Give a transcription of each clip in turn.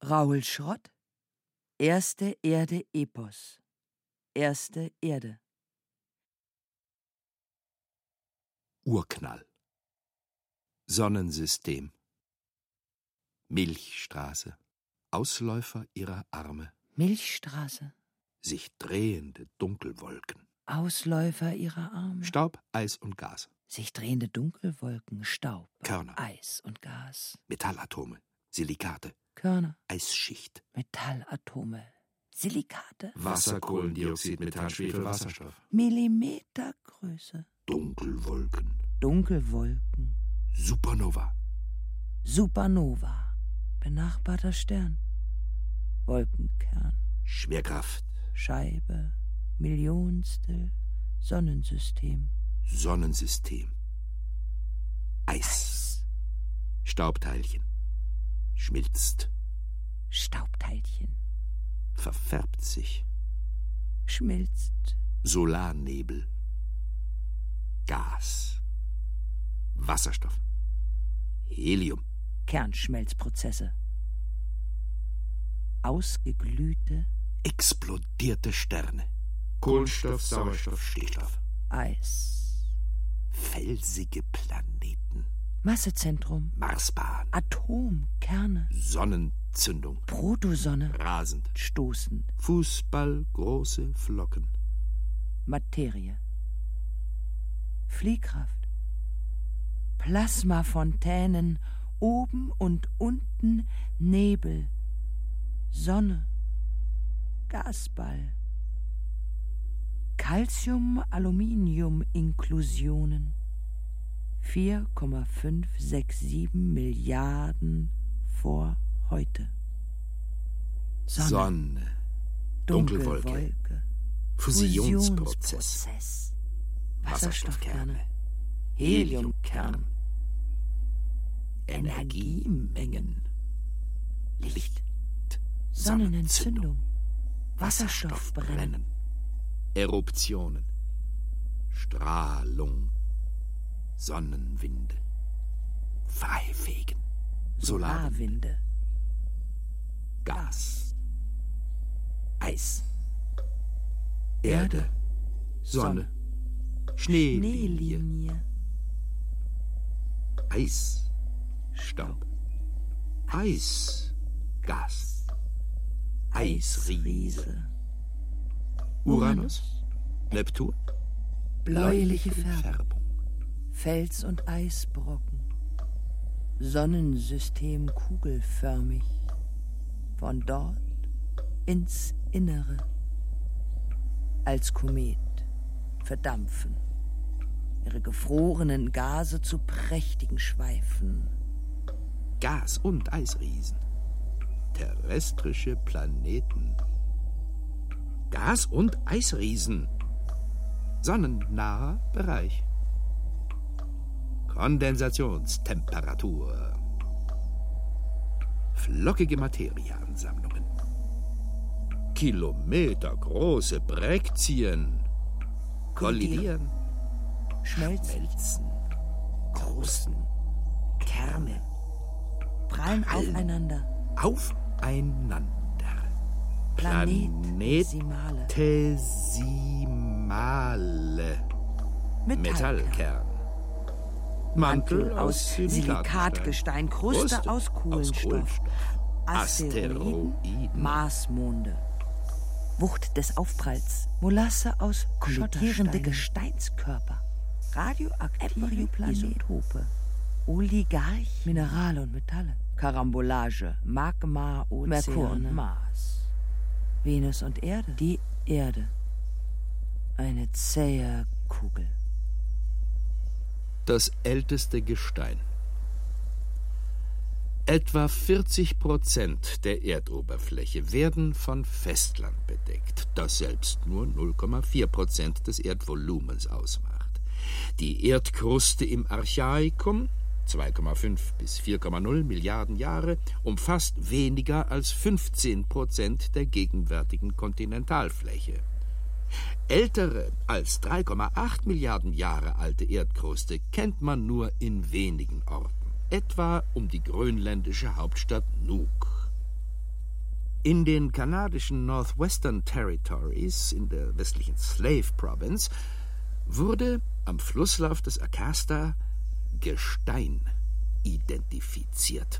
Raoul Schrott, Erste Erde Epos. Erste Erde. Urknall. Sonnensystem. Milchstraße. Ausläufer ihrer Arme. Milchstraße. Sich drehende Dunkelwolken. Ausläufer ihrer Arme. Staub, Eis und Gas. Sich drehende Dunkelwolken, Staub, Körner. Eis und Gas. Metallatome. Silikate. Körner. Eisschicht. Metallatome. Silikate. Wasser, Kohlendioxid, Methan, Schwefel, Wasserstoff. Millimetergröße. Dunkelwolken. Dunkelwolken. Supernova. Supernova. Benachbarter Stern. Wolkenkern. Schwerkraft. Scheibe. Millionstel. Sonnensystem. Sonnensystem. Eis. Staubteilchen. Schmilzt. Staubteilchen. Verfärbt sich. Schmilzt. Solarnebel. Gas. Wasserstoff. Helium. Kernschmelzprozesse. Ausgeglühte. Explodierte Sterne. Kohlenstoff, Sauerstoff, Stickstoff. Eis. Felsige Planeten. Massezentrum. Marsbahn. Atomkerne. Sonnenzündung. Protosonne. Rasend. Stoßend. Fußball, große Flocken. Materie. Fliehkraft. Plasmafontänen. Oben und unten Nebel. Sonne. Gasball. Calcium-Aluminium-Inklusionen. 4,567 Milliarden vor heute. Sonne. Dunkelwolke. Dunkelwolke. Fusionsprozess. Wasserstoffkerne. Heliumkern. Energiemengen. Licht. Sonnenentzündung. Wasserstoffbrennen. Eruptionen. Strahlung. Sonnenwinde. Freifegen. Solarwinde. Gas. Eis. Erde. Sonne. Schneelinie. Schneelinie. Eis. Staub. Eis. Gas. Eisriese. Uranus. Neptun. Bläuliche Färbung. Fels- und Eisbrocken. Sonnensystem kugelförmig. Von dort ins Innere. Als Komet verdampfen. Ihre gefrorenen Gase zu prächtigen Schweifen. Gas- und Eisriesen. Terrestrische Planeten. Gas- und Eisriesen. Sonnennaher Bereich. Kondensationstemperatur. Flockige Materieansammlungen. Kilometergroße Bräktien. Kollidieren. Schmelzen. Krusten. Kerne. Prallen aufeinander. Aufeinander. Planetesimale. Planetesimale. Metallkern. Mantel aus Silikatgestein, Kruste aus Kohlenstoff, Asteroiden, Marsmonde, Wucht des Aufpralls, Molasse aus kolliderende Gesteinskörper, radioaktive Isotope, Oligarch, Minerale und Metalle, Karambolage, Magma, Ozeane, Merkur und Mars, Venus und Erde, die Erde, eine zähe Kugel. Das älteste Gestein. Etwa 40% der Erdoberfläche werden von Festland bedeckt, das selbst nur 0,4% des Erdvolumens ausmacht. Die Erdkruste im Archaikum, 2,5 bis 4,0 Milliarden Jahre, umfasst weniger als 15% der gegenwärtigen Kontinentalfläche. Ältere als 3,8 Milliarden Jahre alte Erdkruste kennt man nur in wenigen Orten, etwa um die grönländische Hauptstadt Nuuk. In den kanadischen Northwestern Territories, in der westlichen Slave Province, wurde am Flusslauf des Acasta Gestein identifiziert.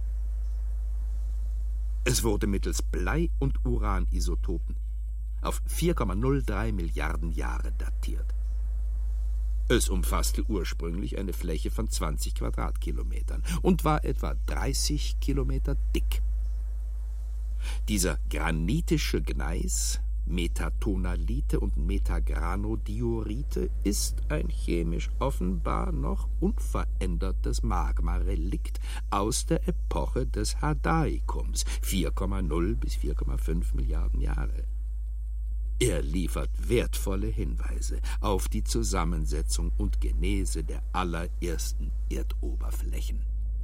Es wurde mittels Blei- und Uranisotopen auf 4,03 Milliarden Jahre datiert. Es umfasste ursprünglich eine Fläche von 20 Quadratkilometern und war etwa 30 Kilometer dick. Dieser granitische Gneis, Metatonalite und Metagranodiorite, ist ein chemisch offenbar noch unverändertes Magmarelikt aus der Epoche des Hadaikums, 4,0 bis 4,5 Milliarden Jahre. Er liefert wertvolle Hinweise auf die Zusammensetzung und Genese der allerersten Erdoberflächen.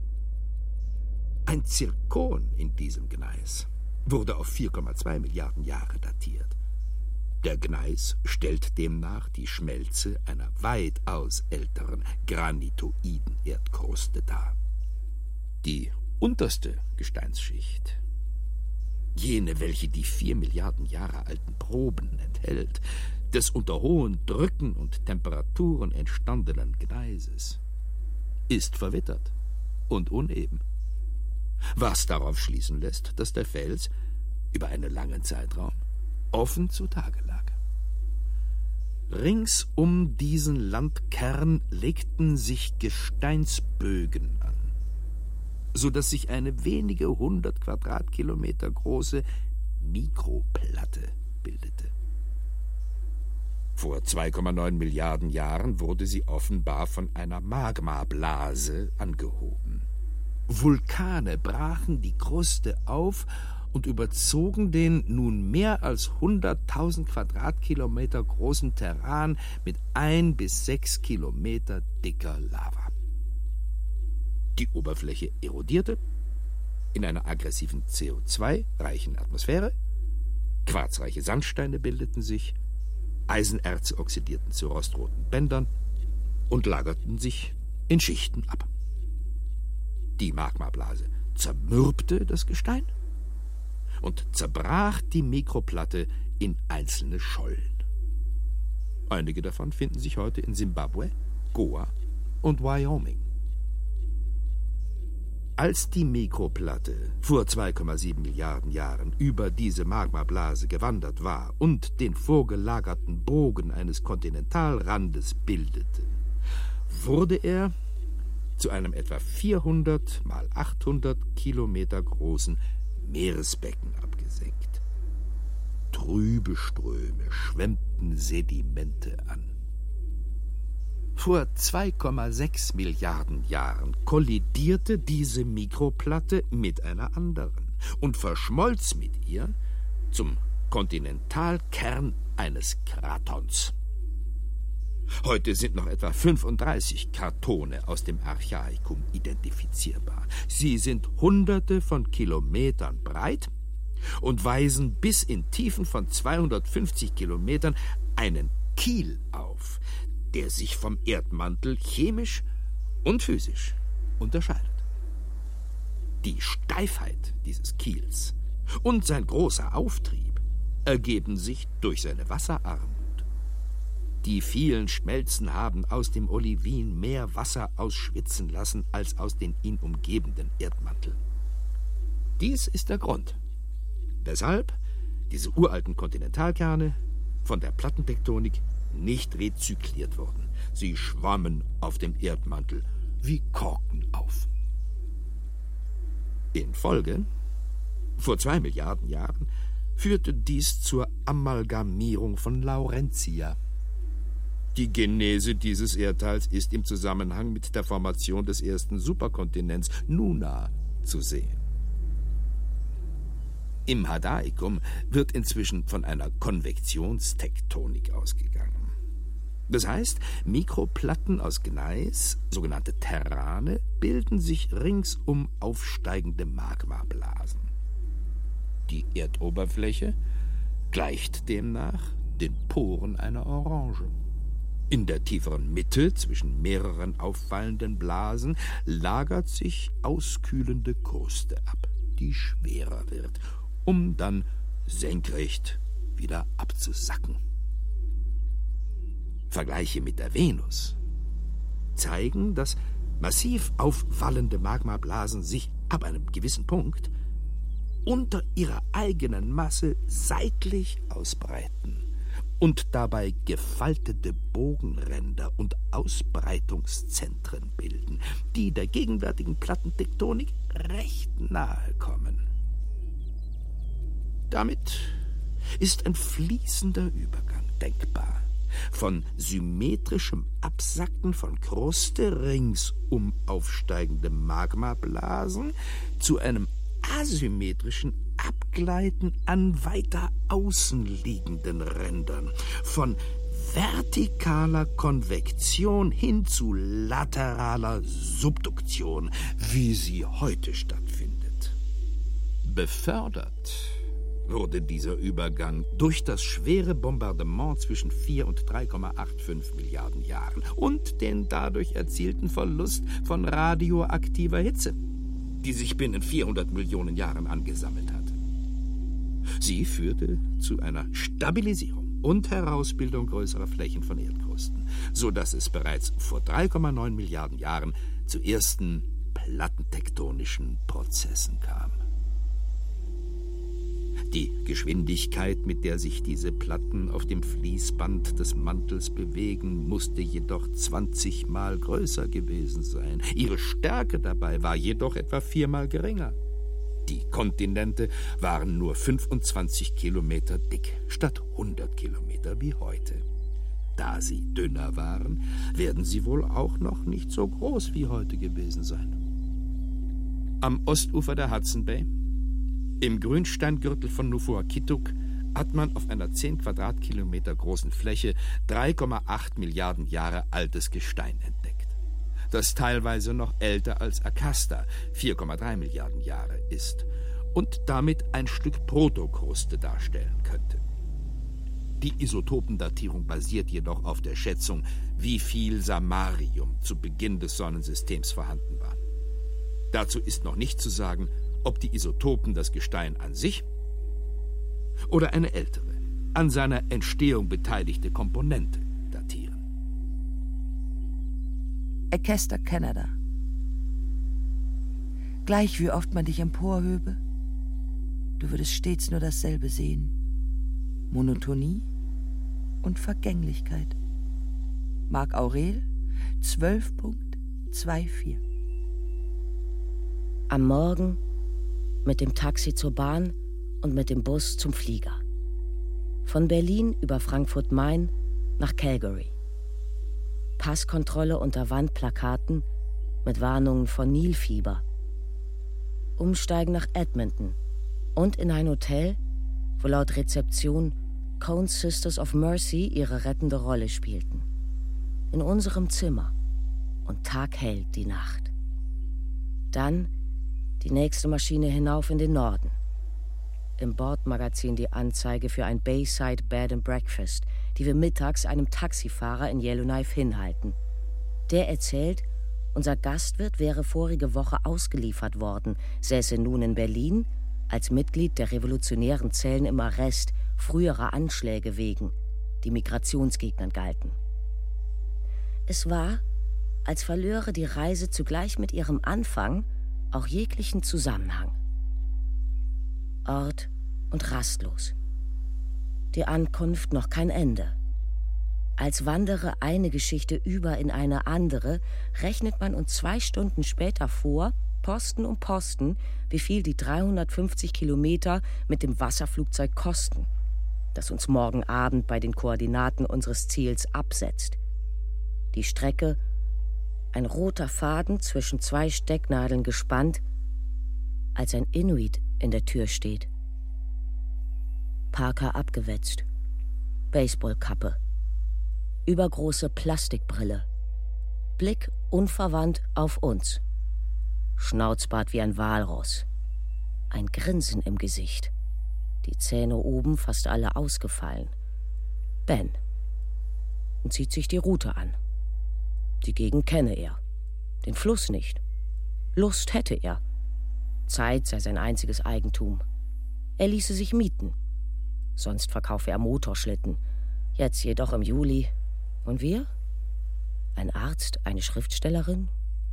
Ein Zirkon in diesem Gneis wurde auf 4,2 Milliarden Jahre datiert. Der Gneis stellt demnach die Schmelze einer weitaus älteren granitoiden Erdkruste dar. Die unterste Gesteinsschicht, jene, welche die 4 Milliarden Jahre alten Proben enthält, des unter hohen Drücken und Temperaturen entstandenen Gneises, ist verwittert und uneben, was darauf schließen lässt, dass der Fels über einen langen Zeitraum offen zutage lag. Rings um diesen Landkern legten sich Gesteinsbögen an, so dass sich eine wenige 100 Quadratkilometer große Mikroplatte bildete. Vor 2,9 Milliarden Jahren wurde sie offenbar von einer Magmablase angehoben. Vulkane brachen die Kruste auf und überzogen den nun mehr als 100.000 Quadratkilometer großen Terran mit 1 bis 6 Kilometer dicker Lava. Die Oberfläche erodierte in einer aggressiven CO2-reichen Atmosphäre, quarzreiche Sandsteine bildeten sich, Eisenerze oxidierten zu rostroten Bändern und lagerten sich in Schichten ab. Die Magmablase zermürbte das Gestein und zerbrach die Mikroplatte in einzelne Schollen. Einige davon finden sich heute in Simbabwe, Goa und Wyoming. Als die Mikroplatte vor 2,7 Milliarden Jahren über diese Magmablase gewandert war und den vorgelagerten Bogen eines Kontinentalrandes bildete, wurde er zu einem etwa 400 mal 800 Kilometer großen Meeresbecken abgesenkt. Trübe Ströme schwemmten Sedimente an. Vor 2,6 Milliarden Jahren kollidierte diese Mikroplatte mit einer anderen und verschmolz mit ihr zum Kontinentalkern eines Kratons. Heute sind noch etwa 35 Kratone aus dem Archaikum identifizierbar. Sie sind Hunderte von Kilometern breit und weisen bis in Tiefen von 250 Kilometern einen Kiel auf, der sich vom Erdmantel chemisch und physisch unterscheidet. Die Steifheit dieses Kiels und sein großer Auftrieb ergeben sich durch seine Wasserarmut. Die vielen Schmelzen haben aus dem Olivin mehr Wasser ausschwitzen lassen als aus den ihn umgebenden Erdmanteln. Dies ist der Grund, weshalb diese uralten Kontinentalkerne von der Plattentektonik nicht rezykliert wurden. Sie schwammen auf dem Erdmantel wie Korken auf. In Folge, vor 2 Milliarden Jahren, führte dies zur Amalgamierung von Laurentia. Die Genese dieses Erdteils ist im Zusammenhang mit der Formation des ersten Superkontinents Nuna zu sehen. Im Hadaikum wird inzwischen von einer Konvektionstektonik ausgegangen. Das heißt, Mikroplatten aus Gneis, sogenannte Terrane, bilden sich ringsum aufsteigende Magmablasen. Die Erdoberfläche gleicht demnach den Poren einer Orange. In der tieferen Mitte, zwischen mehreren auffallenden Blasen, lagert sich auskühlende Kruste ab, die schwerer wird um dann senkrecht wieder abzusacken. Vergleiche mit der Venus zeigen, dass massiv aufwallende Magmablasen sich ab einem gewissen Punkt unter ihrer eigenen Masse seitlich ausbreiten und dabei gefaltete Bogenränder und Ausbreitungszentren bilden, die der gegenwärtigen Plattentektonik recht nahe kommen. Damit ist ein fließender Übergang denkbar von symmetrischem Absacken von Kruste ringsum aufsteigendem Magmablasen zu einem asymmetrischen Abgleiten an weiter außen liegenden Rändern, von vertikaler Konvektion hin zu lateraler Subduktion, wie sie heute stattfindet. Befördert wurde dieser Übergang durch das schwere Bombardement zwischen 4 und 3,85 Milliarden Jahren und den dadurch erzielten Verlust von radioaktiver Hitze, die sich binnen 400 Millionen Jahren angesammelt hat. Sie führte zu einer Stabilisierung und Herausbildung größerer Flächen von Erdkrusten, sodass es bereits vor 3,9 Milliarden Jahren zu ersten plattentektonischen Prozessen kam. Die Geschwindigkeit, mit der sich diese Platten auf dem Fließband des Mantels bewegen, musste jedoch 20-mal größer gewesen sein. Ihre Stärke dabei war jedoch etwa 4-mal geringer. Die Kontinente waren nur 25 Kilometer dick, statt 100 Kilometer wie heute. Da sie dünner waren, werden sie wohl auch noch nicht so groß wie heute gewesen sein. Am Ostufer der Hudson Bay, im Grünsteingürtel von Nufuakituk, hat man auf einer 10 Quadratkilometer großen Fläche 3,8 Milliarden Jahre altes Gestein entdeckt, das teilweise noch älter als Akasta, 4,3 Milliarden Jahre ist und damit ein Stück Protokruste darstellen könnte. Die Isotopendatierung basiert jedoch auf der Schätzung, wie viel Samarium zu Beginn des Sonnensystems vorhanden war. Dazu ist noch nicht zu sagen, ob die Isotopen das Gestein an sich oder eine ältere, an seiner Entstehung beteiligte Komponente datieren. Acasta, Kanada. Gleich wie oft man dich emporhöbe, du würdest stets nur dasselbe sehen. Monotonie und Vergänglichkeit. Marc Aurel, 12.24. Am Morgen mit dem Taxi zur Bahn und mit dem Bus zum Flieger. Von Berlin über Frankfurt-Main nach Calgary. Passkontrolle unter Wandplakaten mit Warnungen von Nilfieber. Umsteigen nach Edmonton und in ein Hotel, wo laut Rezeption Cone's Sisters of Mercy ihre rettende Rolle spielten. In unserem Zimmer und taghell die Nacht. Dann die nächste Maschine hinauf in den Norden. Im Bordmagazin die Anzeige für ein Bayside Bed and Breakfast, die wir mittags einem Taxifahrer in Yellowknife hinhalten. Der erzählt, unser Gastwirt wäre vorige Woche ausgeliefert worden, säße nun in Berlin als Mitglied der revolutionären Zellen im Arrest früherer Anschläge wegen, die Migrationsgegnern galten. Es war, als verlöre die Reise zugleich mit ihrem Anfang auch jeglichen Zusammenhang. Ort und rastlos. Die Ankunft noch kein Ende. Als wandere eine Geschichte über in eine andere, rechnet man uns 2 Stunden später vor, Posten um Posten, wie viel die 350 Kilometer mit dem Wasserflugzeug kosten, das uns morgen Abend bei den Koordinaten unseres Ziels absetzt. Die Strecke, ein roter Faden zwischen 2 Stecknadeln gespannt, als ein Inuit in der Tür steht. Parker abgewetzt, Baseballkappe, übergroße Plastikbrille, Blick unverwandt auf uns, Schnauzbart wie ein Walross, ein Grinsen im Gesicht, die Zähne oben fast alle ausgefallen. Ben. Und zieht sich die Route an. Die Gegend kenne er, den Fluss nicht. Lust hätte er. Zeit sei sein einziges Eigentum. Er ließe sich mieten. Sonst verkaufe er Motorschlitten. Jetzt jedoch im Juli. Und wir? Ein Arzt, eine Schriftstellerin?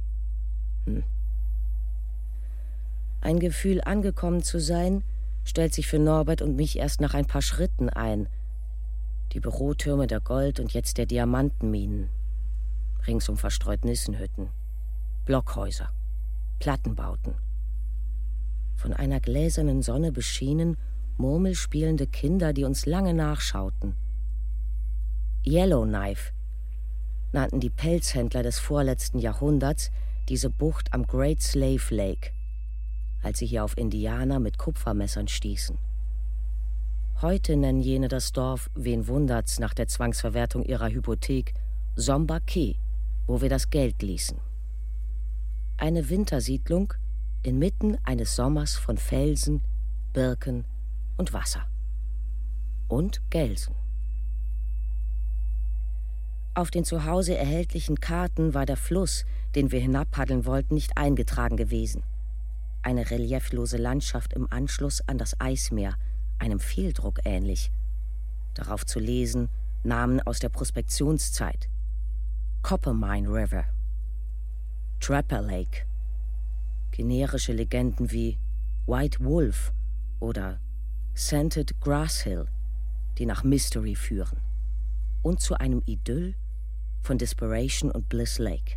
Ein Gefühl, angekommen zu sein, stellt sich für Norbert und mich erst nach ein paar Schritten ein. Die Bürotürme der Gold- und jetzt der Diamantenminen. Ringsum verstreut Nissenhütten, Blockhäuser, Plattenbauten. Von einer gläsernen Sonne beschienen, murmelspielende Kinder, die uns lange nachschauten. Yellowknife nannten die Pelzhändler des vorletzten Jahrhunderts diese Bucht am Great Slave Lake, als sie hier auf Indianer mit Kupfermessern stießen. Heute nennen jene das Dorf, wen wundert's, nach der Zwangsverwertung ihrer Hypothek, Somba Khe, wo wir das Geld ließen. Eine Wintersiedlung inmitten eines Sommers von Felsen, Birken und Wasser. Und Gelsen. Auf den zu Hause erhältlichen Karten war der Fluss, den wir hinabpaddeln wollten, nicht eingetragen gewesen. Eine relieflose Landschaft im Anschluss an das Eismeer, einem Fehldruck ähnlich. Darauf zu lesen Namen aus der Prospektionszeit. Coppermine River, Trapper Lake, generische Legenden wie White Wolf oder Scented Grass Hill, die nach Mystery führen, und zu einem Idyll von Desperation und Bliss Lake.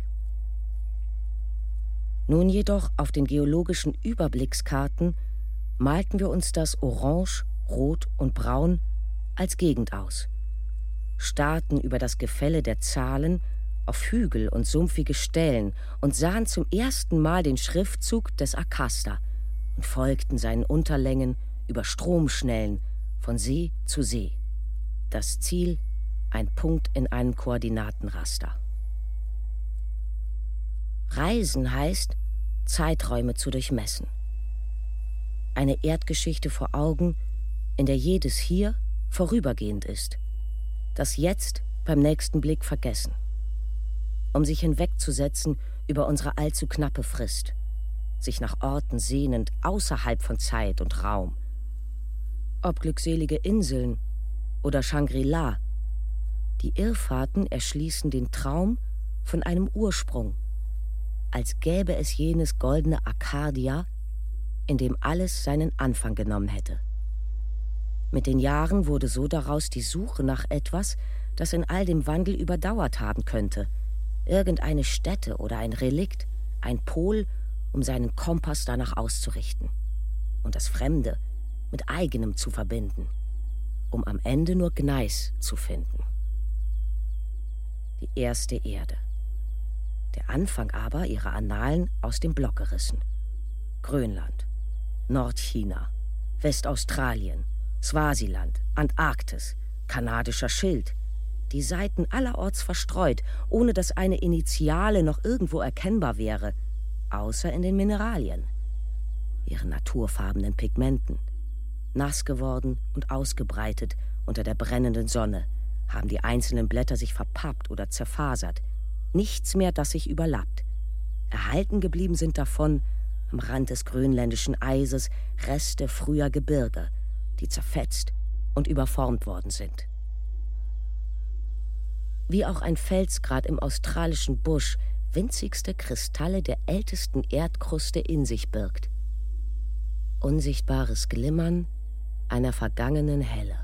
Nun jedoch auf den geologischen Überblickskarten malten wir uns das Orange, Rot und Braun als Gegend aus, starrten über das Gefälle der Zahlen auf Hügel und sumpfige Stellen und sahen zum ersten Mal den Schriftzug des Akasta und folgten seinen Unterlängen über Stromschnellen von See zu See. Das Ziel, ein Punkt in einem Koordinatenraster. Reisen heißt, Zeiträume zu durchmessen. Eine Erdgeschichte vor Augen, in der jedes Hier vorübergehend ist, das Jetzt beim nächsten Blick vergessen, um sich hinwegzusetzen über unsere allzu knappe Frist, sich nach Orten sehnend außerhalb von Zeit und Raum. Ob glückselige Inseln oder Shangri-La, die Irrfahrten erschließen den Traum von einem Ursprung, als gäbe es jenes goldene Arcadia, in dem alles seinen Anfang genommen hätte. Mit den Jahren wurde so daraus die Suche nach etwas, das in all dem Wandel überdauert haben könnte, irgendeine Stätte oder ein Relikt, ein Pol, um seinen Kompass danach auszurichten und das Fremde mit eigenem zu verbinden, um am Ende nur Gneis zu finden. Die erste Erde. Der Anfang aber ihrer Annalen aus dem Block gerissen. Grönland, Nordchina, Westaustralien, Swasiland, Antarktis, kanadischer Schild, die Seiten allerorts verstreut, ohne dass eine Initiale noch irgendwo erkennbar wäre, außer in den Mineralien, ihren naturfarbenen Pigmenten. Nass geworden und ausgebreitet unter der brennenden Sonne, haben die einzelnen Blätter sich verpappt oder zerfasert. Nichts mehr, das sich überlappt. Erhalten geblieben sind davon, am Rand des grönländischen Eises, Reste früher Gebirge, die zerfetzt und überformt worden sind. Wie auch ein Felsgrat im australischen Busch winzigste Kristalle der ältesten Erdkruste in sich birgt. Unsichtbares Glimmern einer vergangenen Helle.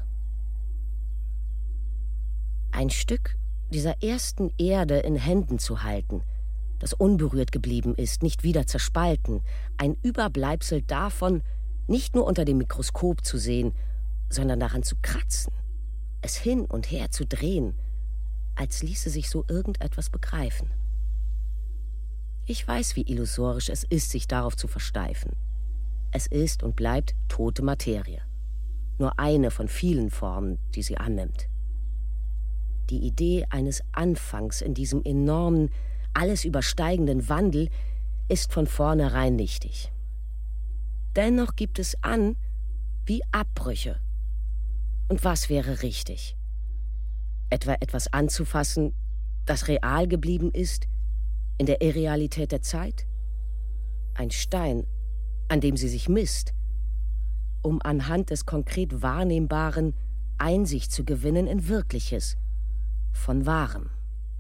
Ein Stück dieser ersten Erde in Händen zu halten, das unberührt geblieben ist, nicht wieder zerspalten, ein Überbleibsel davon nicht nur unter dem Mikroskop zu sehen, sondern daran zu kratzen, es hin und her zu drehen, als ließe sich so irgendetwas begreifen. Ich weiß, wie illusorisch es ist, sich darauf zu versteifen. Es ist und bleibt tote Materie. Nur eine von vielen Formen, die sie annimmt. Die Idee eines Anfangs in diesem enormen, alles übersteigenden Wandel ist von vornherein nichtig. Dennoch gibt es an wie Abbrüche. Und was wäre richtig? Etwa etwas anzufassen, das real geblieben ist, in der Irrealität der Zeit? Ein Stein, an dem sie sich misst, um anhand des konkret Wahrnehmbaren Einsicht zu gewinnen in Wirkliches, von Wahrem.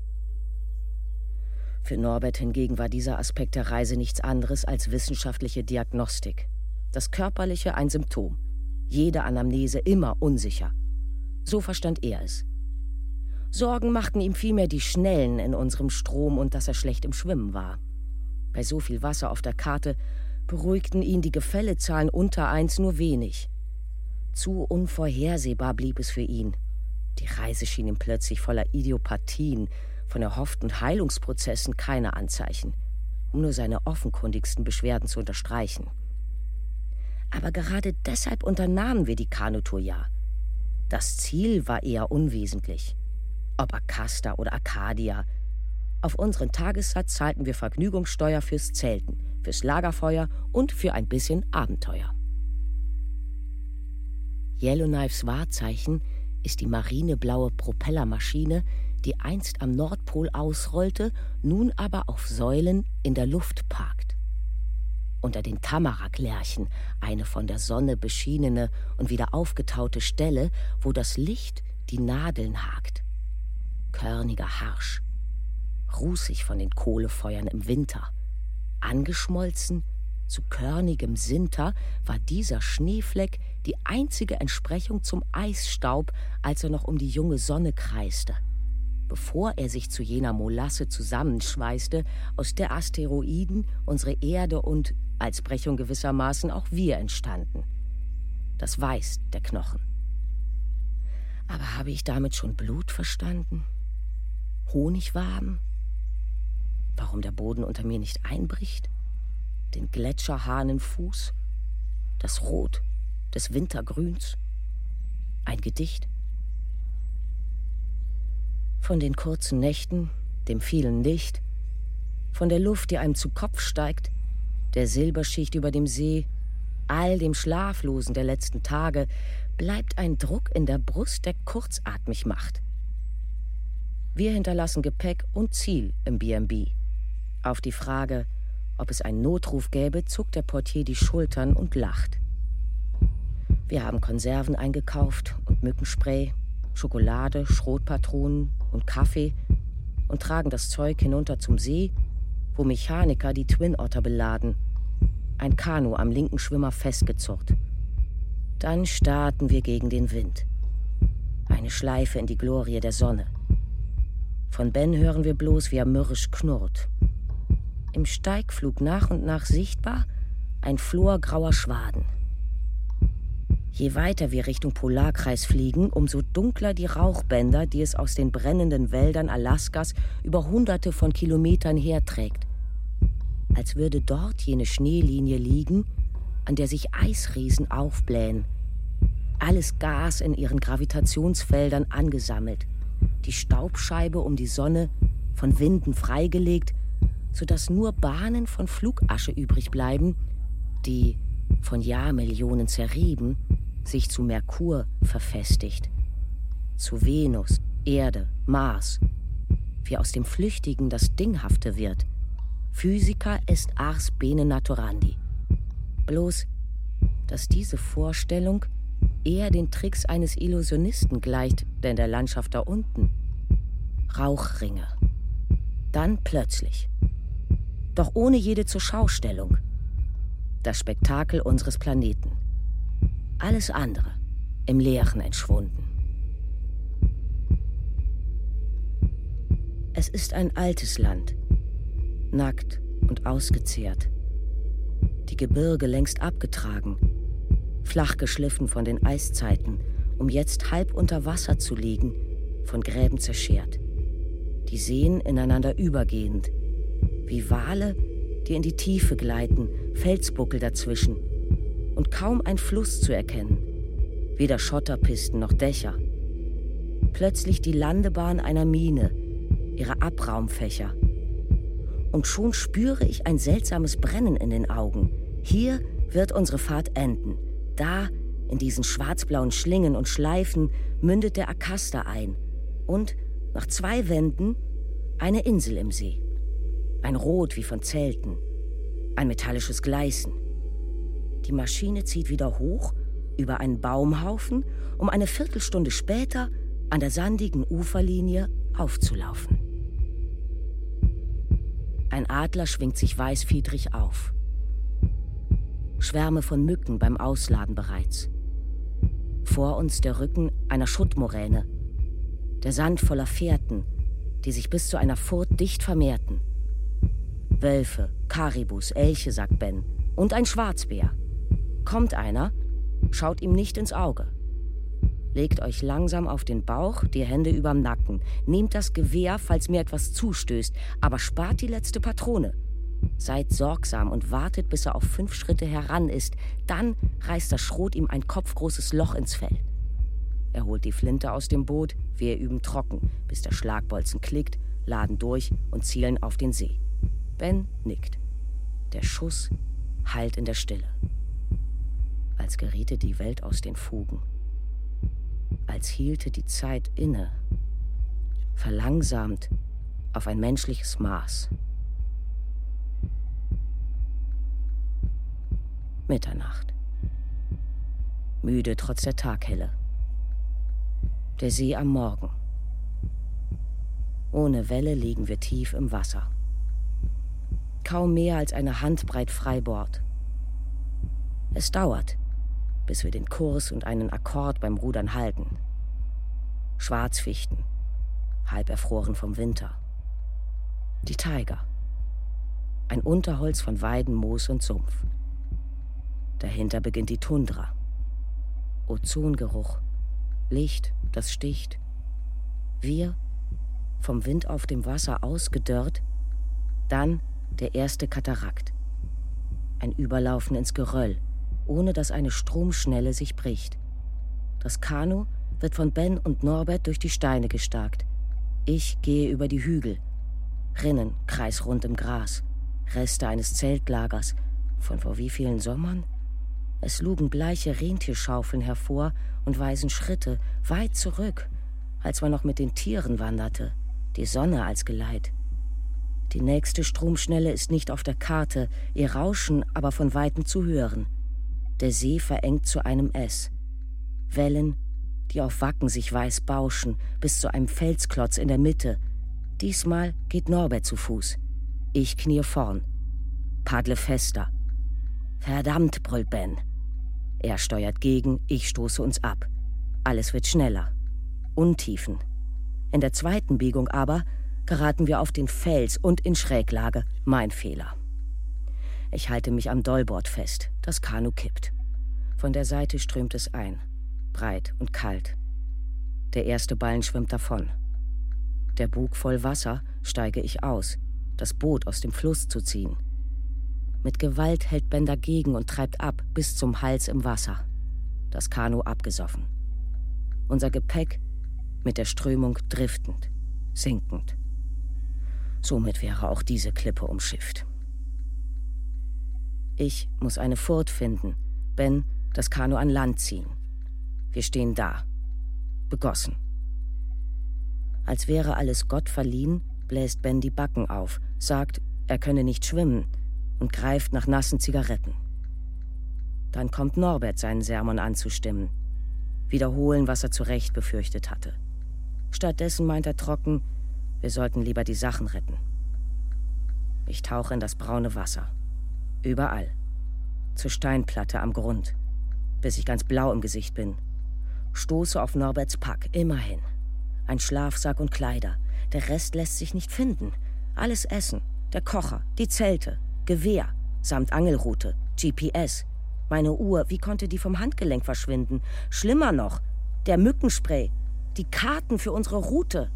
Für Norbert hingegen war dieser Aspekt der Reise nichts anderes als wissenschaftliche Diagnostik. Das Körperliche ein Symptom, jede Anamnese immer unsicher. So verstand er es. Sorgen machten ihm vielmehr die Schnellen in unserem Strom und dass er schlecht im Schwimmen war. Bei so viel Wasser auf der Karte beruhigten ihn die Gefällezahlen unter 1 nur wenig. Zu unvorhersehbar blieb es für ihn. Die Reise schien ihm plötzlich voller Idiopathien, von erhofften Heilungsprozessen keine Anzeichen, um nur seine offenkundigsten Beschwerden zu unterstreichen. Aber gerade deshalb unternahmen wir die Kanutour ja. Das Ziel war eher unwesentlich. Ob Akasta oder Arcadia. Auf unseren Tagessatz zahlten wir Vergnügungssteuer fürs Zelten, fürs Lagerfeuer und für ein bisschen Abenteuer. Yellowknives Wahrzeichen ist die marineblaue Propellermaschine, die einst am Nordpol ausrollte, nun aber auf Säulen in der Luft parkt. Unter den Tamarak-Lärchen eine von der Sonne beschienene und wieder aufgetaute Stelle, wo das Licht die Nadeln hakt. Körniger Harsch, rußig von den Kohlefeuern im Winter, angeschmolzen zu körnigem Sinter, war dieser Schneefleck die einzige Entsprechung zum Eisstaub, als er noch um die junge Sonne kreiste, bevor er sich zu jener Molasse zusammenschweißte, aus der Asteroiden, unsere Erde und, als Brechung gewissermaßen, auch wir entstanden. Das Weiß der Knochen. Aber habe ich damit schon Blut verstanden? Honigwaben? Warum der Boden unter mir nicht einbricht? Den Gletscherhahnenfuß? Das Rot des Wintergrüns? Ein Gedicht? Von den kurzen Nächten, dem vielen Licht, von der Luft, die einem zu Kopf steigt, der Silberschicht über dem See, all dem Schlaflosen der letzten Tage, bleibt ein Druck in der Brust, der kurzatmig macht. Wir hinterlassen Gepäck und Ziel im B&B. Auf die Frage, ob es einen Notruf gäbe, zuckt der Portier die Schultern und lacht. Wir haben Konserven eingekauft und Mückenspray, Schokolade, Schrotpatronen und Kaffee und tragen das Zeug hinunter zum See, wo Mechaniker die Twin Otter beladen, ein Kanu am linken Schwimmer festgezurrt. Dann starten wir gegen den Wind. Eine Schleife in die Glorie der Sonne. Von Ben hören wir bloß, wie er mürrisch knurrt. Im Steigflug nach und nach sichtbar ein Flor grauer Schwaden. Je weiter wir Richtung Polarkreis fliegen, umso dunkler die Rauchbänder, die es aus den brennenden Wäldern Alaskas über Hunderte von Kilometern herträgt. Als würde dort jene Schneelinie liegen, an der sich Eisriesen aufblähen. Alles Gas in ihren Gravitationsfeldern angesammelt. Die Staubscheibe um die Sonne von Winden freigelegt, sodass nur Bahnen von Flugasche übrig bleiben, die, von Jahrmillionen zerrieben, sich zu Merkur verfestigt, zu Venus, Erde, Mars, wie aus dem Flüchtigen das Dinghafte wird. Physica est ars bene naturandi. Bloß, dass diese Vorstellung eher den Tricks eines Illusionisten gleicht, denn der Landschaft da unten. Rauchringe. Dann plötzlich. Doch ohne jede Zurschaustellung. Das Spektakel unseres Planeten. Alles andere im Leeren entschwunden. Es ist ein altes Land, nackt und ausgezehrt. Die Gebirge längst abgetragen, flach geschliffen von den Eiszeiten, um jetzt halb unter Wasser zu liegen, von Gräben zerschert. Die Seen ineinander übergehend, wie Wale, die in die Tiefe gleiten, Felsbuckel dazwischen und kaum ein Fluss zu erkennen, weder Schotterpisten noch Dächer. Plötzlich die Landebahn einer Mine, ihre Abraumfächer. Und schon spüre ich ein seltsames Brennen in den Augen. Hier wird unsere Fahrt enden. Da, in diesen schwarzblauen Schlingen und Schleifen, mündet der Akasta ein. Und, nach 2 Wenden, eine Insel im See. Ein Rot wie von Zelten. Ein metallisches Gleißen. Die Maschine zieht wieder hoch über einen Baumhaufen, um eine Viertelstunde später an der sandigen Uferlinie aufzulaufen. Ein Adler schwingt sich weißfiedrig auf. Schwärme von Mücken beim Ausladen bereits. Vor uns der Rücken einer Schuttmoräne. Der Sand voller Fährten, die sich bis zu einer Furt dicht vermehrten. Wölfe, Karibus, Elche, sagt Ben, und ein Schwarzbär. Kommt einer, schaut ihm nicht ins Auge. Legt euch langsam auf den Bauch, die Hände überm Nacken. Nehmt das Gewehr, falls mir etwas zustößt, aber spart die letzte Patrone. Seid sorgsam und wartet, bis er auf 5 Schritte heran ist. Dann reißt das Schrot ihm ein kopfgroßes Loch ins Fell. Er holt die Flinte aus dem Boot, wir üben trocken, bis der Schlagbolzen klickt, laden durch und zielen auf den See. Ben nickt. Der Schuss hallt in der Stille. Als geriete die Welt aus den Fugen. Als hielte die Zeit inne, verlangsamt auf ein menschliches Maß. Mitternacht. Müde trotz der Taghelle. Der See am Morgen. Ohne Welle liegen wir tief im Wasser. Kaum mehr als eine Handbreit Freibord. Es dauert, bis wir den Kurs und einen Akkord beim Rudern halten. Schwarzfichten, halb erfroren vom Winter. Die Taiga. Ein Unterholz von Weiden, Moos und Sumpf. Dahinter beginnt die Tundra. Ozongeruch, Licht, das sticht. Wir, vom Wind auf dem Wasser ausgedörrt, dann der erste Katarakt. Ein Überlaufen ins Geröll, ohne dass eine Stromschnelle sich bricht. Das Kanu wird von Ben und Norbert durch die Steine gestarkt. Ich gehe über die Hügel. Rinnen kreisrund im Gras. Reste eines Zeltlagers. Von vor wie vielen Sommern? Es lugen bleiche Rentierschaufeln hervor und weisen Schritte weit zurück, als man noch mit den Tieren wanderte, die Sonne als Geleit. Die nächste Stromschnelle ist nicht auf der Karte, ihr Rauschen aber von Weitem zu hören. Der See verengt zu einem S. Wellen, die auf Wacken sich weiß bauschen, bis zu einem Felsklotz in der Mitte. Diesmal geht Norbert zu Fuß. Ich knie vorn. Paddle fester. Verdammt, brüllt Ben. Er steuert gegen, ich stoße uns ab. Alles wird schneller. Untiefen. In der zweiten Biegung aber geraten wir auf den Fels und in Schräglage. Mein Fehler. Ich halte mich am Dollbord fest. Das Kanu kippt. Von der Seite strömt es ein. Breit und kalt. Der erste Ballen schwimmt davon. Der Bug voll Wasser steige ich aus, das Boot aus dem Fluss zu ziehen. Mit Gewalt hält Ben dagegen und treibt ab bis zum Hals im Wasser. Das Kanu abgesoffen. Unser Gepäck mit der Strömung driftend, sinkend. Somit wäre auch diese Klippe umschifft. Ich muss eine Furt finden, Ben das Kanu an Land ziehen. Wir stehen da, begossen. Als wäre alles Gott verliehen, bläst Ben die Backen auf, sagt, er könne nicht schwimmen und greift nach nassen Zigaretten. Dann kommt Norbert, seinen Sermon anzustimmen, wiederholen, was er zu Recht befürchtet hatte. Stattdessen meint er trocken, wir sollten lieber die Sachen retten. Ich tauche in das braune Wasser. Überall. Zur Steinplatte am Grund, bis ich ganz blau im Gesicht bin. Stoße auf Norberts Pack, immerhin. Ein Schlafsack und Kleider. Der Rest lässt sich nicht finden. Alles Essen, der Kocher, die Zelte, Gewehr, samt Angelrute, GPS. Meine Uhr, wie konnte die vom Handgelenk verschwinden? Schlimmer noch, der Mückenspray, die Karten für unsere Route.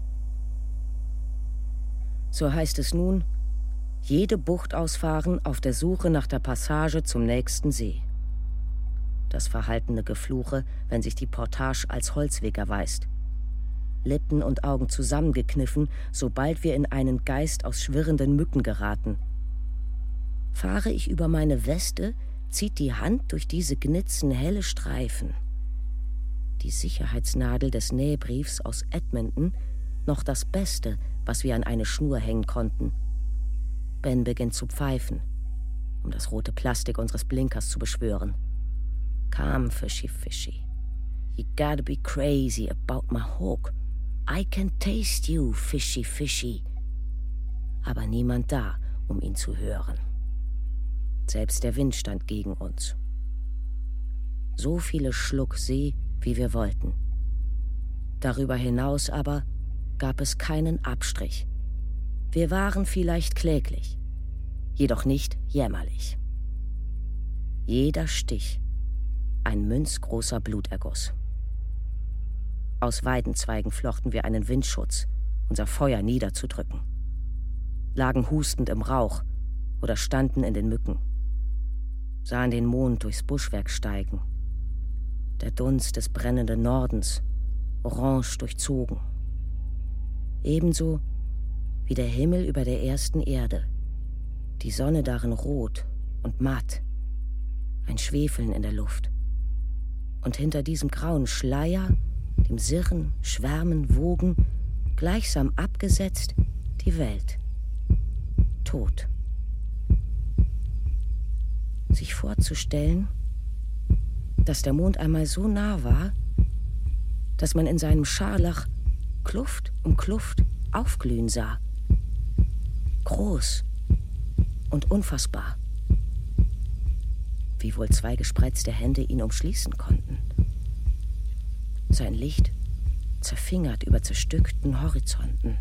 So heißt es nun, jede Bucht ausfahren auf der Suche nach der Passage zum nächsten See. Das verhaltene Gefluche, wenn sich die Portage als Holzweg erweist. Lippen und Augen zusammengekniffen, sobald wir in einen Geist aus schwirrenden Mücken geraten. Fahre ich über meine Weste, zieht die Hand durch diese Gnitzen helle Streifen. Die Sicherheitsnadel des Nähbriefs aus Edmonton, noch das Beste, was wir an eine Schnur hängen konnten. Ben beginnt zu pfeifen, um das rote Plastik unseres Blinkers zu beschwören. Come, fishy, fishy. You gotta be crazy about my hawk. I can taste you, fishy, fishy. Aber niemand da, um ihn zu hören. Selbst der Wind stand gegen uns. So viele Schluck See, wie wir wollten. Darüber hinaus aber gab es keinen Abstrich. Wir waren vielleicht kläglich, jedoch nicht jämmerlich. Jeder Stich, ein münzgroßer Bluterguss. Aus Weidenzweigen flochten wir einen Windschutz, unser Feuer niederzudrücken. Lagen hustend im Rauch oder standen in den Mücken. Sahen den Mond durchs Buschwerk steigen. Der Dunst des brennenden Nordens, orange durchzogen. Ebenso wie der Himmel über der ersten Erde, die Sonne darin rot und matt, ein Schwefeln in der Luft. Und hinter diesem grauen Schleier, dem Sirren, Schwärmen, Wogen, gleichsam abgesetzt, die Welt. Tot. Sich vorzustellen, dass der Mond einmal so nah war, dass man in seinem Scharlach Kluft um Kluft aufglühen sah. Groß und unfassbar. Wie wohl zwei gespreizte Hände ihn umschließen konnten. Sein Licht zerfingert über zerstückten Horizonten.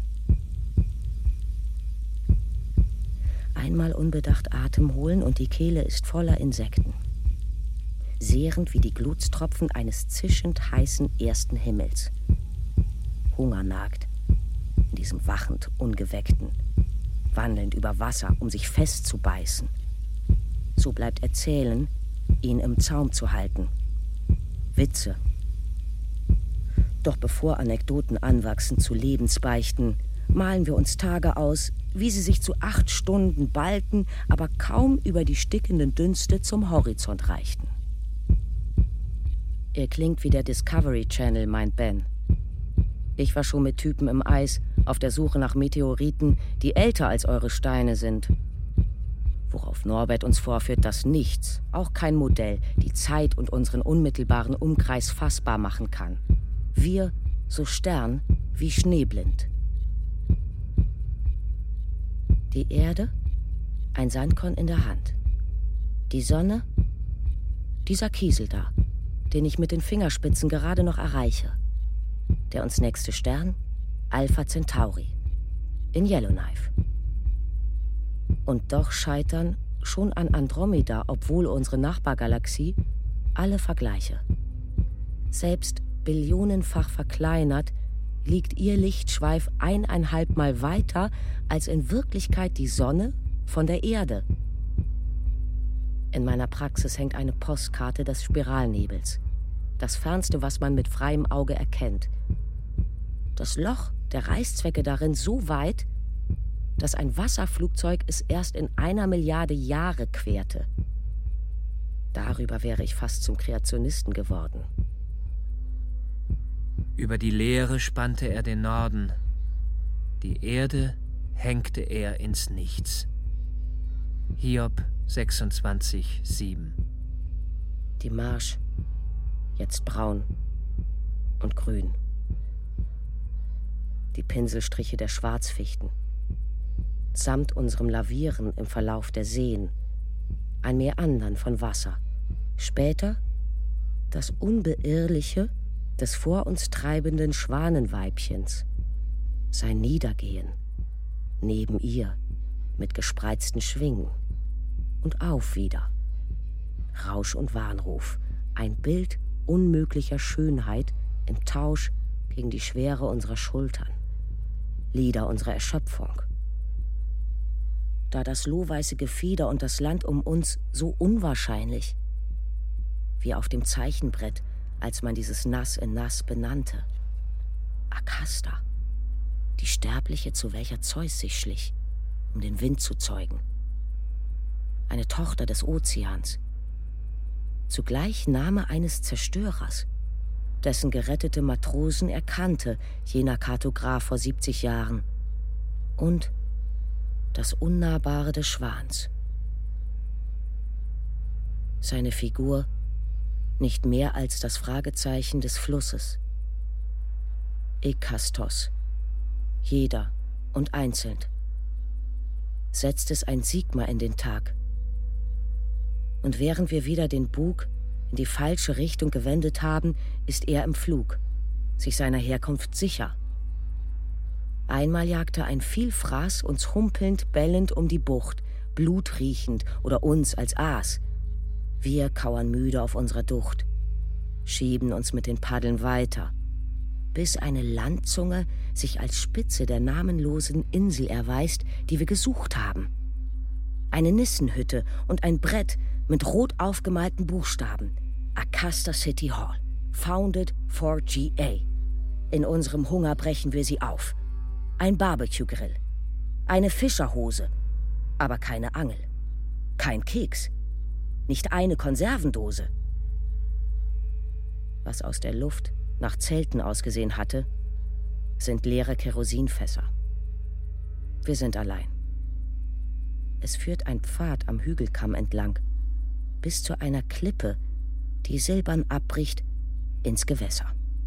Einmal unbedacht Atem holen und die Kehle ist voller Insekten. Sehrend wie die Glutstropfen eines zischend heißen ersten Himmels. Hunger nagt in diesem wachend Ungeweckten, wandelnd über Wasser, um sich festzubeißen. So bleibt Erzählen, ihn im Zaum zu halten. Witze. Doch bevor Anekdoten anwachsen zu Lebensbeichten, malen wir uns Tage aus, wie sie sich zu 8 Stunden ballten, aber kaum über die stickenden Dünste zum Horizont reichten. Ihr klingt wie der Discovery Channel, meint Ben. Ich war schon mit Typen im Eis auf der Suche nach Meteoriten, die älter als eure Steine sind. Worauf Norbert uns vorführt, dass nichts, auch kein Modell, die Zeit und unseren unmittelbaren Umkreis fassbar machen kann. Wir so stern wie schneeblind. Die Erde, ein Sandkorn in der Hand. Die Sonne, dieser Kiesel da, den ich mit den Fingerspitzen gerade noch erreiche. Der uns nächste Stern, Alpha Centauri, in Yellowknife. Und doch scheitern schon an Andromeda, obwohl unsere Nachbargalaxie, alle Vergleiche. Selbst billionenfach verkleinert liegt ihr Lichtschweif 1,5 Mal weiter als in Wirklichkeit die Sonne von der Erde. In meiner Praxis hängt eine Postkarte des Spiralnebels. Das Fernste, was man mit freiem Auge erkennt. Das Loch der Reißzwecke darin so weit, dass ein Wasserflugzeug es erst in 1 Milliarde Jahre querte. Darüber wäre ich fast zum Kreationisten geworden. Über die Leere spannte er den Norden. Die Erde hängte er ins Nichts. Hiob 26,7. Die Marsch, jetzt braun und grün. Die Pinselstriche der Schwarzfichten. Samt unserem Lavieren im Verlauf der Seen. Ein Meandern von Wasser. Später das Unbeirrliche des vor uns treibenden Schwanenweibchens. Sein Niedergehen. Neben ihr mit gespreizten Schwingen. Und auf wieder. Rausch und Warnruf. Ein Bild unmöglicher Schönheit im Tausch gegen die Schwere unserer Schultern. Lieder unserer Erschöpfung. Da das lohweiße Gefieder und das Land um uns so unwahrscheinlich, wie auf dem Zeichenbrett, als man dieses Nass in Nass benannte. Akasta, die Sterbliche, zu welcher Zeus sich schlich, um den Wind zu zeugen. Eine Tochter des Ozeans. Zugleich Name eines Zerstörers, dessen gerettete Matrosen erkannte jener Kartograf vor 70 Jahren. Und das Unnahbare des Schwans. Seine Figur nicht mehr als das Fragezeichen des Flusses. Ekastos, jeder und einzeln. Setzt es ein Sigma in den Tag. Und während wir wieder den Bug in die falsche Richtung gewendet haben, ist er im Flug, sich seiner Herkunft sicher. Einmal jagte ein Vielfraß uns humpelnd, bellend um die Bucht, blutriechend oder uns als Aas. Wir kauern müde auf unserer Ducht, schieben uns mit den Paddeln weiter, bis eine Landzunge sich als Spitze der namenlosen Insel erweist, die wir gesucht haben. Eine Nissenhütte und ein Brett mit rot aufgemalten Buchstaben. Acasta City Hall, founded for GA. In unserem Hunger brechen wir sie auf. Ein Barbecue-Grill, eine Fischerhose, aber keine Angel, kein Keks, nicht eine Konservendose. Was aus der Luft nach Zelten ausgesehen hatte, sind leere Kerosinfässer. Wir sind allein. Es führt ein Pfad am Hügelkamm entlang, bis zu einer Klippe, die silbern abbricht ins Gewässer.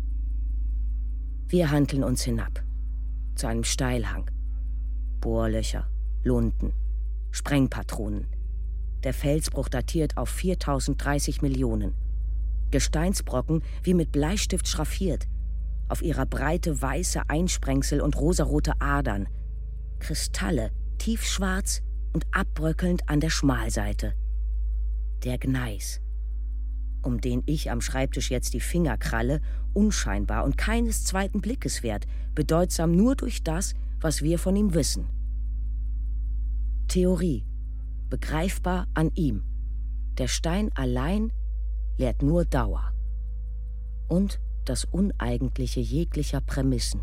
Wir hanteln uns hinab, zu einem Steilhang. Bohrlöcher, Lunden, Sprengpatronen. Der Felsbruch datiert auf 4030 Millionen. Gesteinsbrocken wie mit Bleistift schraffiert. Auf ihrer Breite weiße Einsprengsel und rosarote Adern. Kristalle, tiefschwarz und abbröckelnd an der Schmalseite. Der Gneis, um den ich am Schreibtisch jetzt die Finger kralle, unscheinbar und keines zweiten Blickes wert, bedeutsam nur durch das, was wir von ihm wissen. Theorie, begreifbar an ihm. Der Stein allein lehrt nur Dauer. Und das Uneigentliche jeglicher Prämissen.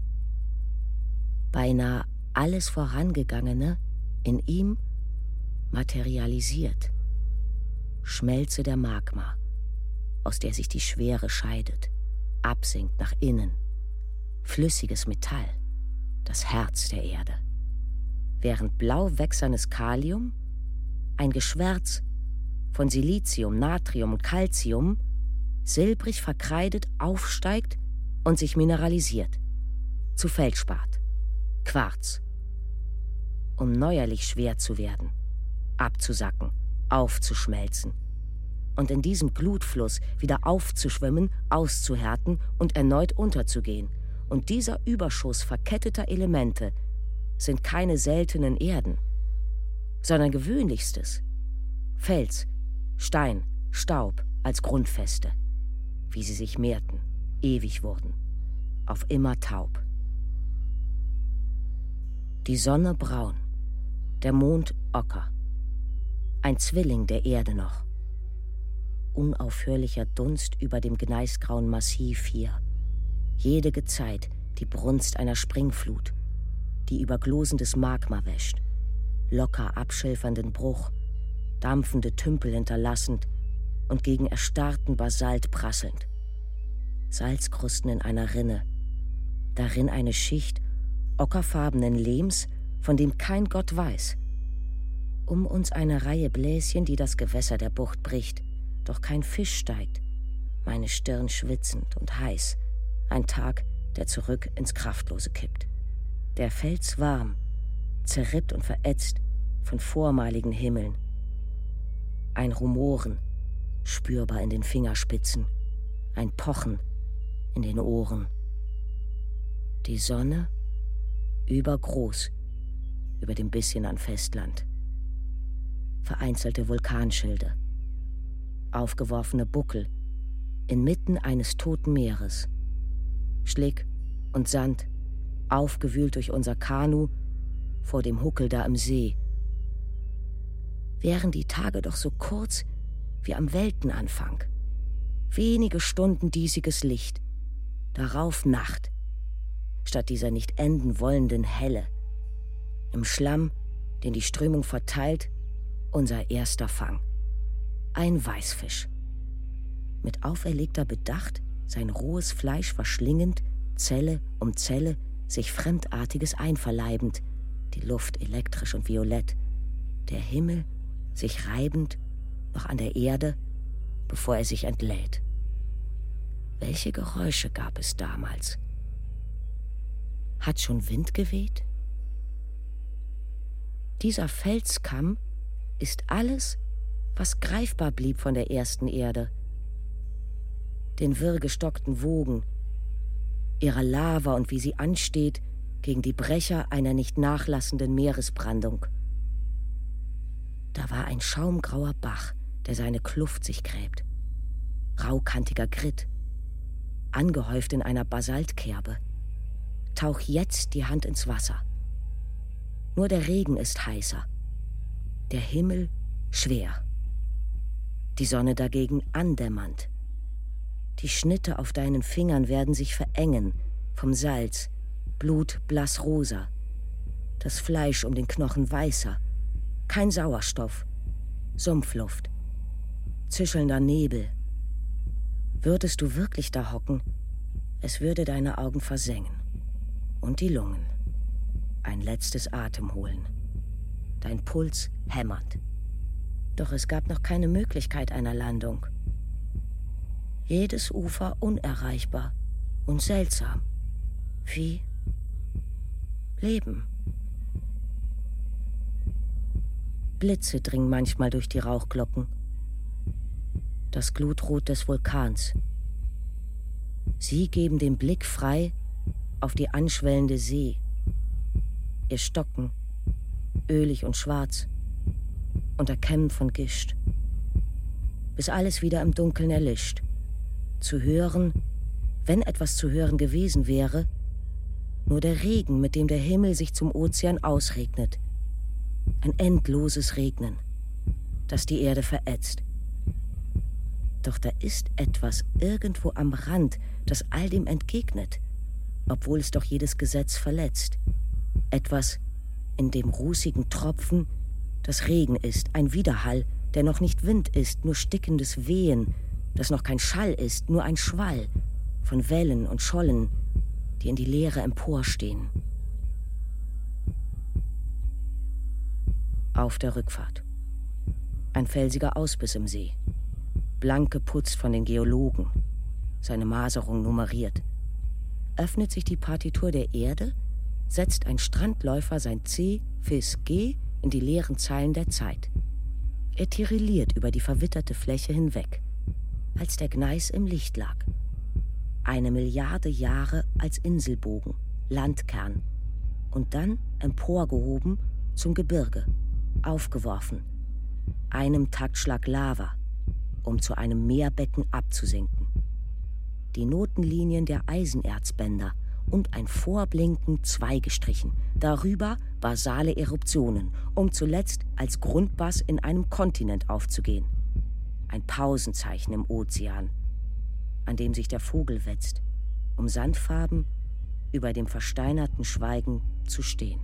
Beinahe alles Vorangegangene in ihm materialisiert. Schmelze der Magma, aus der sich die Schwere scheidet, absinkt nach innen. Flüssiges Metall, das Herz der Erde. Während blau wächsernes Kalium, ein Geschwärz von Silizium, Natrium und Calcium, silbrig verkreidet aufsteigt und sich mineralisiert. Zu Feldspat, Quarz. Um neuerlich schwer zu werden, abzusacken, aufzuschmelzen und in diesem Glutfluss wieder aufzuschwimmen, auszuhärten und erneut unterzugehen. Und dieser Überschuss verketteter Elemente sind keine seltenen Erden, sondern gewöhnlichstes. Fels, Stein, Staub als Grundfeste, wie sie sich mehrten, ewig wurden, auf immer taub. Die Sonne braun, der Mond ocker, ein Zwilling der Erde noch. Unaufhörlicher Dunst über dem gneisgrauen Massiv hier. Jede Gezeit die Brunst einer Springflut, die über glosendes Magma wäscht, locker abschilfernden Bruch, dampfende Tümpel hinterlassend und gegen erstarrten Basalt prasselnd. Salzkrusten in einer Rinne, darin eine Schicht ockerfarbenen Lehms, von dem kein Gott weiß. Um uns eine Reihe Bläschen, die das Gewässer der Bucht bricht, doch kein Fisch steigt, meine Stirn schwitzend und heiß, ein Tag, der zurück ins Kraftlose kippt. Der Fels warm, zerrippt und verätzt von vormaligen Himmeln. Ein Rumoren, spürbar in den Fingerspitzen, ein Pochen in den Ohren. Die Sonne übergroß über dem bisschen an Festland. Vereinzelte Vulkanschilde, aufgeworfene Buckel inmitten eines toten Meeres. Schlick und Sand, aufgewühlt durch unser Kanu vor dem Huckel da im See. Wären die Tage doch so kurz wie am Weltenanfang. Wenige Stunden diesiges Licht, darauf Nacht, statt dieser nicht enden wollenden Helle. Im Schlamm, den die Strömung verteilt, unser erster Fang. Ein Weißfisch. Mit auferlegter Bedacht, sein rohes Fleisch verschlingend, Zelle um Zelle, sich Fremdartiges einverleibend, die Luft elektrisch und violett, der Himmel sich reibend noch an der Erde, bevor er sich entlädt. Welche Geräusche gab es damals? Hat schon Wind geweht? Dieser Felskamm ist alles, was greifbar blieb von der ersten Erde. Den wirr gestockten Wogen, ihrer Lava und wie sie ansteht gegen die Brecher einer nicht nachlassenden Meeresbrandung. Da war ein schaumgrauer Bach, der seine Kluft sich gräbt. Raukantiger Grit, angehäuft in einer Basaltkerbe. Tauch jetzt die Hand ins Wasser. Nur der Regen ist heißer, der Himmel schwer, die Sonne dagegen andämmernd. Die Schnitte auf deinen Fingern werden sich verengen vom Salz, Blut blassrosa, das Fleisch um den Knochen weißer, kein Sauerstoff, Sumpfluft, zischelnder Nebel. Würdest du wirklich da hocken, es würde deine Augen versengen und die Lungen. Ein letztes Atemholen, dein Puls hämmernd. Doch es gab noch keine Möglichkeit einer Landung. Jedes Ufer unerreichbar und seltsam, wie Leben. Blitze dringen manchmal durch die Rauchglocken. Das Glutrot des Vulkans. Sie geben den Blick frei auf die anschwellende See. Ihr Stocken, ölig und schwarz, unter Kämmen von Gischt. Bis alles wieder im Dunkeln erlischt. Zu hören, wenn etwas zu hören gewesen wäre, nur der Regen, mit dem der Himmel sich zum Ozean ausregnet. Ein endloses Regnen, das die Erde verätzt. Doch da ist etwas irgendwo am Rand, das all dem entgegnet, obwohl es doch jedes Gesetz verletzt. Etwas in dem rußigen Tropfen, das Regen ist, ein Widerhall, der noch nicht Wind ist, nur stickendes Wehen, das noch kein Schall ist, nur ein Schwall von Wellen und Schollen, die in die Leere emporstehen. Auf der Rückfahrt. Ein felsiger Ausbiss im See, blank geputzt von den Geologen, seine Maserung nummeriert. Öffnet sich die Partitur der Erde, setzt ein Strandläufer sein C, Fis, G in die leeren Zeilen der Zeit. Er tirilliert über die verwitterte Fläche hinweg, als der Gneis im Licht lag. 1 Milliarde Jahre als Inselbogen, Landkern, und dann emporgehoben zum Gebirge, aufgeworfen, einem Taktschlag Lava, um zu einem Meerbecken abzusinken. Die Notenlinien der Eisenerzbänder und ein Vorblinken zweigestrichen, darüber basale Eruptionen, um zuletzt als Grundbass in einem Kontinent aufzugehen. Ein Pausenzeichen im Ozean, an dem sich der Vogel wetzt, um Sandfarben über dem versteinerten Schweigen zu stehen.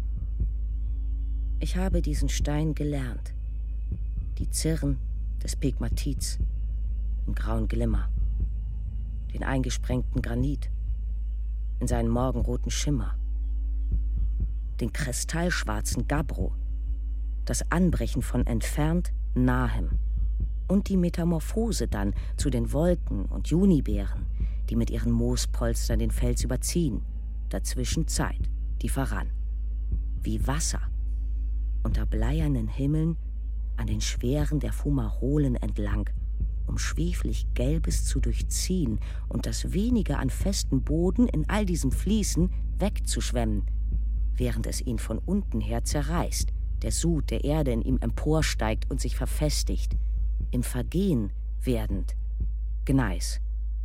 Ich habe diesen Stein gelernt, die Zirren des Pegmatids im grauen Glimmer, den eingesprengten Granit in seinen morgenroten Schimmer, den kristallschwarzen Gabbro, das Anbrechen von entfernt Nahem und die Metamorphose dann zu den Wolken und Junibeeren, die mit ihren Moospolstern den Fels überziehen, dazwischen Zeit, die voran, wie Wasser, unter bleiernen Himmeln an den Schweren der Fumarolen entlang, um schweflig Gelbes zu durchziehen und das Wenige an festem Boden in all diesem Fließen wegzuschwemmen, während es ihn von unten her zerreißt, der Sud der Erde in ihm emporsteigt und sich verfestigt, im Vergehen werdend, Gneis.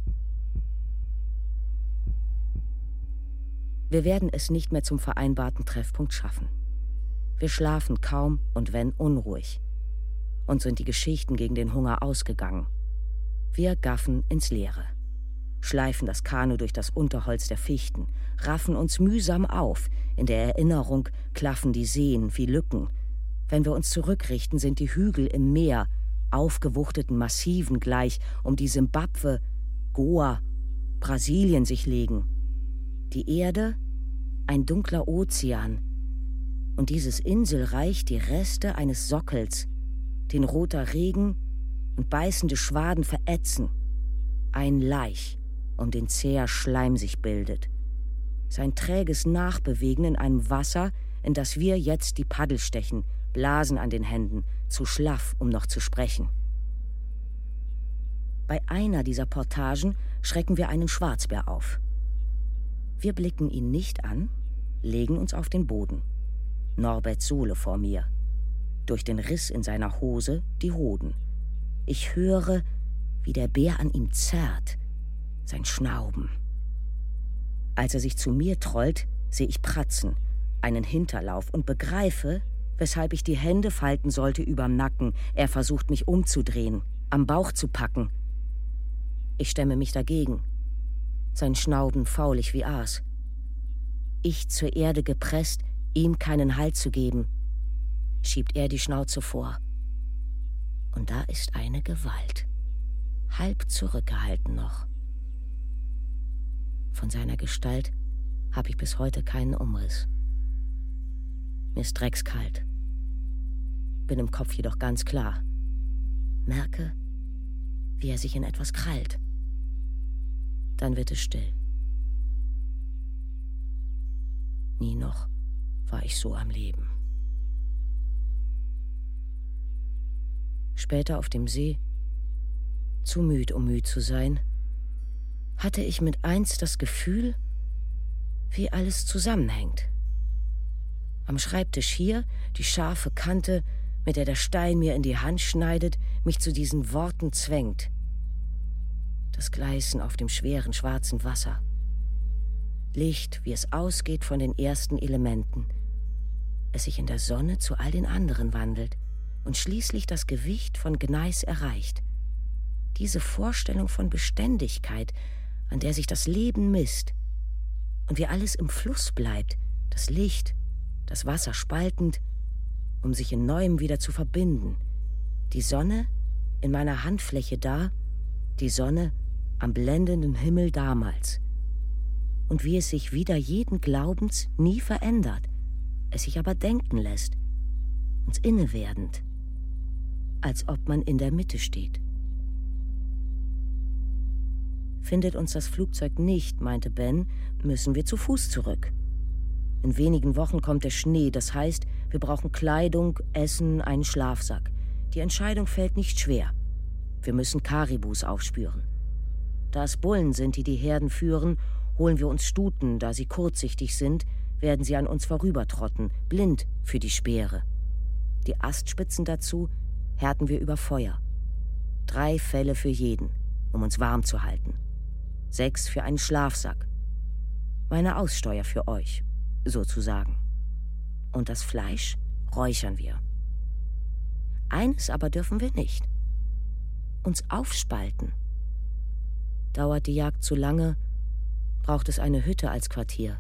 Wir werden es nicht mehr zum vereinbarten Treffpunkt schaffen. Wir schlafen kaum und wenn unruhig. Uns sind die Geschichten gegen den Hunger ausgegangen. Wir gaffen ins Leere, schleifen das Kanu durch das Unterholz der Fichten, raffen uns mühsam auf. In der Erinnerung klaffen die Seen wie Lücken. Wenn wir uns zurückrichten, sind die Hügel im Meer, aufgewuchteten Massiven gleich, um die Simbabwe, Goa, Brasilien sich legen. Die Erde, ein dunkler Ozean. Und dieses Inselreich die Reste eines Sockels, den roter Regen und beißende Schwaden verätzen. Ein Laich, um den zäher Schleim sich bildet. Sein träges Nachbewegen in einem Wasser, in das wir jetzt die Paddel stechen, Blasen an den Händen, zu schlaff, um noch zu sprechen. Bei einer dieser Portagen schrecken wir einen Schwarzbär auf. Wir blicken ihn nicht an, legen uns auf den Boden. Norberts Sohle vor mir. Durch den Riss in seiner Hose die Hoden. Ich höre, wie der Bär an ihm zerrt, sein Schnauben. Als er sich zu mir trollt, sehe ich Pratzen, einen Hinterlauf und begreife, weshalb ich die Hände falten sollte überm Nacken. Er versucht, mich umzudrehen, am Bauch zu packen. Ich stemme mich dagegen. Sein Schnauben faulig wie Aas. Ich zur Erde gepresst, ihm keinen Halt zu geben, schiebt er die Schnauze vor. Und da ist eine Gewalt, halb zurückgehalten noch. Von seiner Gestalt habe ich bis heute keinen Umriss. Mir ist dreckskalt. Bin im Kopf jedoch ganz klar. Merke, wie er sich in etwas krallt. Dann wird es still. Nie noch war ich so am Leben. Später auf dem See, zu müd, um müd zu sein, hatte ich mit einst das Gefühl, wie alles zusammenhängt. Am Schreibtisch hier die scharfe Kante, mit der der Stein mir in die Hand schneidet, mich zu diesen Worten zwängt. Das Gleißen auf dem schweren schwarzen Wasser. Licht, wie es ausgeht von den ersten Elementen. Es sich in der Sonne zu all den anderen wandelt und schließlich das Gewicht von Gneis erreicht. Diese Vorstellung von Beständigkeit, an der sich das Leben misst und wie alles im Fluss bleibt, das Licht, das Wasser spaltend, um sich in Neuem wieder zu verbinden. Die Sonne in meiner Handfläche da, die Sonne am blendenden Himmel damals. Und wie es sich wider jeden Glaubens nie verändert, es sich aber denken lässt, uns innewerdend, als ob man in der Mitte steht. Findet uns das Flugzeug nicht, meinte Ben, müssen wir zu Fuß zurück. In wenigen Wochen kommt der Schnee, das heißt, wir brauchen Kleidung, Essen, einen Schlafsack. Die Entscheidung fällt nicht schwer. Wir müssen Karibus aufspüren. Da es Bullen sind, die die Herden führen, holen wir uns Stuten, da sie kurzsichtig sind, werden sie an uns vorübertrotten, blind für die Speere. Die Astspitzen dazu härten wir über Feuer. 3 Felle für jeden, um uns warm zu halten. 6 für einen Schlafsack. Meine Aussteuer für euch, sozusagen. Und das Fleisch räuchern wir. Eines aber dürfen wir nicht: uns aufspalten. Dauert die Jagd zu lange, braucht es eine Hütte als Quartier.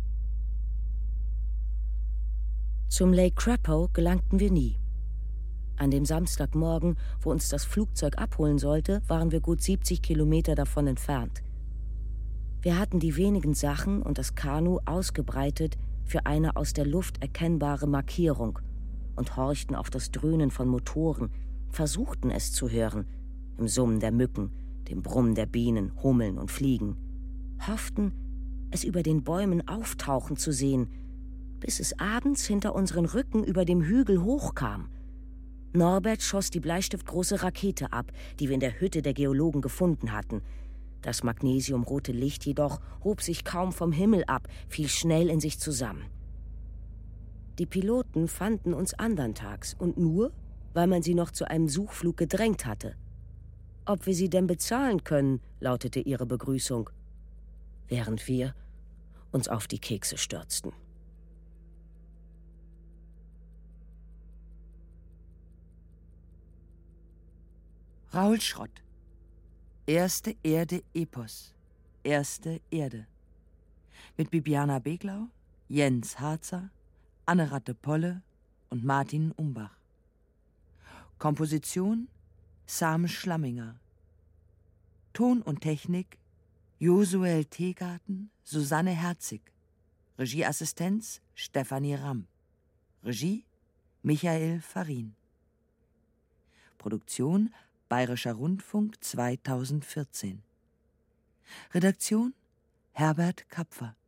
Zum Lake Crapo gelangten wir nie. An dem Samstagmorgen, wo uns das Flugzeug abholen sollte, waren wir gut 70 Kilometer davon entfernt. Wir hatten die wenigen Sachen und das Kanu ausgebreitet für eine aus der Luft erkennbare Markierung und horchten auf das Dröhnen von Motoren, versuchten es zu hören, im Summen der Mücken, dem Brummen der Bienen, Hummeln und Fliegen, hofften, es über den Bäumen auftauchen zu sehen, bis es abends hinter unseren Rücken über dem Hügel hochkam. Norbert schoss die bleistiftgroße Rakete ab, die wir in der Hütte der Geologen gefunden hatten. Das magnesiumrote Licht jedoch hob sich kaum vom Himmel ab, fiel schnell in sich zusammen. Die Piloten fanden uns andern Tags und nur, weil man sie noch zu einem Suchflug gedrängt hatte. Ob wir sie denn bezahlen können, lautete ihre Begrüßung, während wir uns auf die Kekse stürzten. Raoul Schrott. Erste Erde Epos. Erste Erde. Mit Bibiana Beglau, Jens Harzer, Anne-Ratte Polle und Martin Umbach. Komposition Sam Schlamminger. Ton und Technik Josuel Tegarten, Susanne Herzig. Regieassistenz Stefanie Ramm. Regie Michael Farin. Produktion Bayerischer Rundfunk 2014. Redaktion Herbert Kapfer.